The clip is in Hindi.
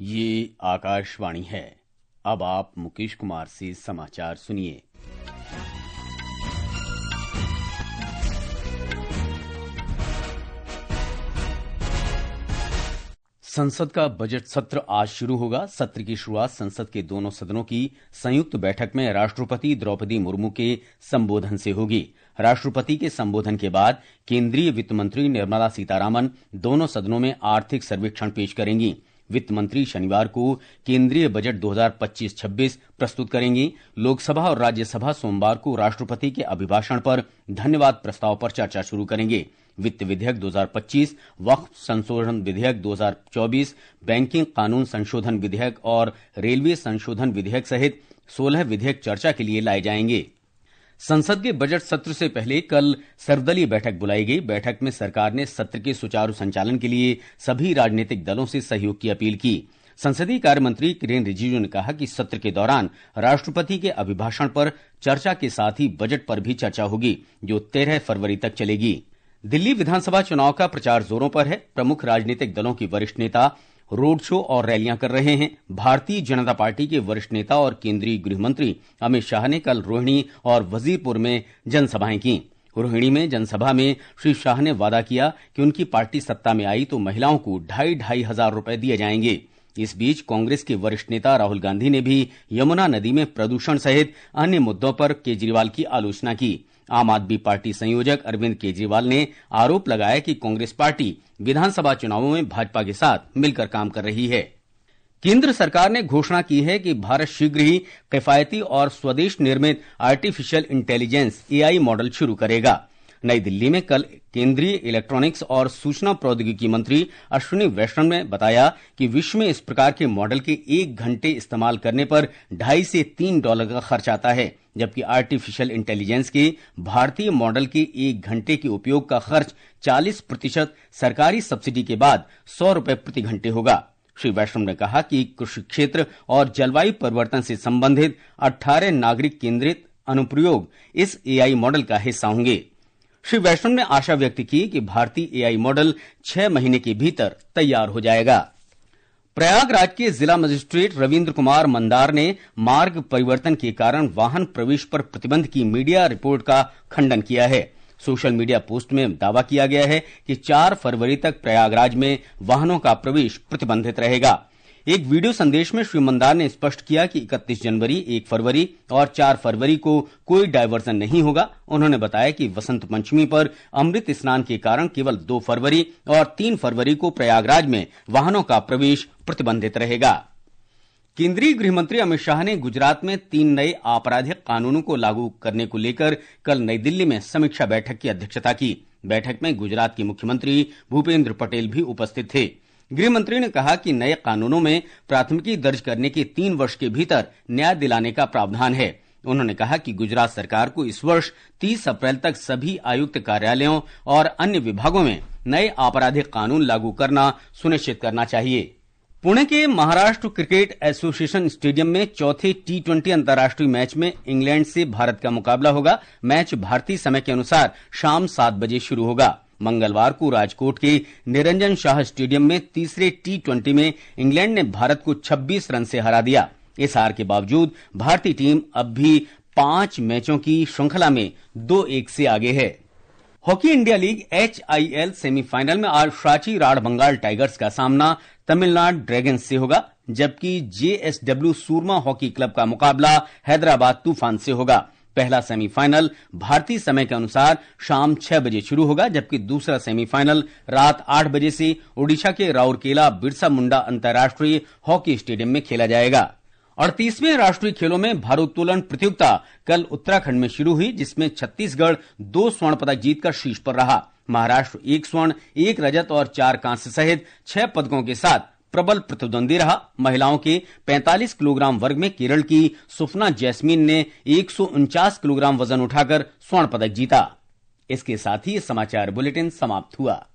ये आकाशवाणी है। अब आप मुकेश कुमार से समाचार सुनिए। संसद का बजट सत्र आज शुरू होगा। सत्र की शुरुआत संसद के दोनों सदनों की संयुक्त बैठक में राष्ट्रपति द्रौपदी मुर्मू के संबोधन से होगी। राष्ट्रपति के संबोधन के बाद केंद्रीय वित्त मंत्री निर्मला सीतारामन दोनों सदनों में आर्थिक सर्वेक्षण पेश करेंगी। वित्त मंत्री शनिवार को केंद्रीय बजट 2025-26 प्रस्तुत करेंगी। लोकसभा और राज्यसभा सोमवार को राष्ट्रपति के अभिभाषण पर धन्यवाद प्रस्ताव पर चर्चा शुरू करेंगे। वित्त विधेयक 2025, वक्फ संशोधन विधेयक 2024, बैंकिंग कानून संशोधन विधेयक और रेलवे संशोधन विधेयक सहित 16 विधेयक चर्चा के लिए लाए जाएंगे। संसद के बजट सत्र से पहले कल सर्वदलीय बैठक बुलाई गई। बैठक में सरकार ने सत्र के सुचारू संचालन के लिए सभी राजनीतिक दलों से सहयोग की अपील की। संसदीय कार्य मंत्री किरेन रिजिजू ने कहा कि सत्र के दौरान राष्ट्रपति के अभिभाषण पर चर्चा के साथ ही बजट पर भी चर्चा होगी, जो 13 फरवरी तक चलेगी। दिल्ली विधानसभा चुनाव का प्रचार जोरों पर है। प्रमुख राजनीतिक दलों के वरिष्ठ नेता रोड शो और रैलियां कर रहे हैं। भारतीय जनता पार्टी के वरिष्ठ नेता और केंद्रीय गृह मंत्री अमित शाह ने कल रोहिणी और वजीरपुर में जनसभाएं की। रोहिणी में जनसभा में श्री शाह ने वादा किया कि उनकी पार्टी सत्ता में आई तो महिलाओं को 2,500 हजार रुपए दिए जाएंगे। इस बीच कांग्रेस के वरिष्ठ नेता राहुल गांधी ने भी यमुना नदी में प्रदूषण सहित अन्य मुद्दों पर केजरीवाल की आलोचना की। आम आदमी पार्टी संयोजक अरविंद केजरीवाल ने आरोप लगाया कि कांग्रेस पार्टी विधानसभा चुनावों में भाजपा के साथ मिलकर काम कर रही है। केंद्र सरकार ने घोषणा की है कि भारत शीघ्र ही किफायती और स्वदेश निर्मित आर्टिफिशियल इंटेलिजेंस एआई मॉडल शुरू करेगा। नई दिल्ली में कल केंद्रीय इलेक्ट्रॉनिक्स और सूचना प्रौद्योगिकी मंत्री अश्विनी वैष्णव ने बताया कि विश्व में इस प्रकार के मॉडल के 1 घंटे इस्तेमाल करने पर $2.5 से $3 का खर्च आता है, जबकि आर्टिफिशियल इंटेलिजेंस के भारतीय मॉडल के 1 घंटे के उपयोग का खर्च 40% सरकारी सब्सिडी के बाद ₹100 प्रति घंटे होगा। श्री वैष्णव ने कहा कि कृषि क्षेत्र और जलवायु परिवर्तन से संबंधित 18 नागरिक केंद्रित अनुप्रयोग इस एआई मॉडल का हिस्सा होंगे। श्री वैष्णव ने आशा व्यक्त की कि भारतीय एआई मॉडल 6 महीने के भीतर तैयार हो जाएगा। प्रयागराज के जिला मजिस्ट्रेट रविंद्र कुमार मंदार ने मार्ग परिवर्तन के कारण वाहन प्रवेश पर प्रतिबंध की मीडिया रिपोर्ट का खंडन किया है। सोशल मीडिया पोस्ट में दावा किया गया है कि 4 फरवरी तक प्रयागराज में वाहनों का प्रवेश प्रतिबंधित रहेगा। एक वीडियो संदेश में श्री मंदार ने स्पष्ट किया कि 31 जनवरी, 1 फरवरी और 4 फरवरी को कोई डायवर्जन नहीं होगा। उन्होंने बताया कि वसंत पंचमी पर अमृत स्नान के कारण केवल 2 फरवरी और 3 फरवरी को प्रयागराज में वाहनों का प्रवेश प्रतिबंधित रहेगा। केंद्रीय गृह मंत्री अमित शाह ने गुजरात में 3 नए आपराधिक कानूनों को लागू करने को लेकर कल नई दिल्ली में समीक्षा बैठक की अध्यक्षता की। बैठक में गुजरात के मुख्यमंत्री भूपेंद्र पटेल भी उपस्थित थे। गृह मंत्री ने कहा कि नए कानूनों में प्राथमिकी दर्ज करने के 3 वर्ष के भीतर न्याय दिलाने का प्रावधान है। उन्होंने कहा कि गुजरात सरकार को इस वर्ष 30 अप्रैल तक सभी आयुक्त कार्यालयों और अन्य विभागों में नए आपराधिक कानून लागू करना सुनिश्चित करना चाहिए। पुणे के महाराष्ट्र क्रिकेट एसोसिएशन स्टेडियम में चौथे T20 अंतर्राष्ट्रीय मैच में इंग्लैंड से भारत का मुकाबला होगा। मैच भारतीय समय के अनुसार शाम 7 बजे शुरू होगा। मंगलवार को राजकोट के निरंजन शाह स्टेडियम में तीसरे T20 में इंग्लैंड ने भारत को 26 रन से हरा दिया। इस हार के बावजूद भारतीय टीम अब भी 5 मैचों की श्रृंखला में 2-1 से आगे है। Hockey India league HIL semifinal में आज रांची राढ़ बंगाल टाइगर्स का सामना तमिलनाडु ड्रैगन्स से होगा, जबकि JSW सूरमा हॉकी क्लब का मुकाबला हैदराबाद तूफान से होगा। पहला सेमीफाइनल भारतीय समय के अनुसार शाम 6 बजे शुरू होगा, जबकि दूसरा सेमीफाइनल रात 8 बजे से ओडिशा के राउरकेला बिरसा मुंडा अंतर्राष्ट्रीय हॉकी स्टेडियम में खेला जाएगा। 38वें राष्ट्रीय खेलों में भारोत्तोलन प्रतियोगिता कल उत्तराखंड में शुरू हुई, जिसमें छत्तीसगढ़ 2 स्वर्ण पदक जीतकर शीर्ष पर रहा। महाराष्ट्र 1 स्वर्ण, 1 रजत और 4 कांस्य सहित 6 पदकों के साथ प्रबल प्रतिद्वंदी रहा। महिलाओं के 45 किलोग्राम वर्ग में केरल की सुफना जैस्मीन ने 149 किलोग्राम वजन उठाकर स्वर्ण पदक जीता। इसके साथ ही समाचार बुलेटिन समाप्त हुआ।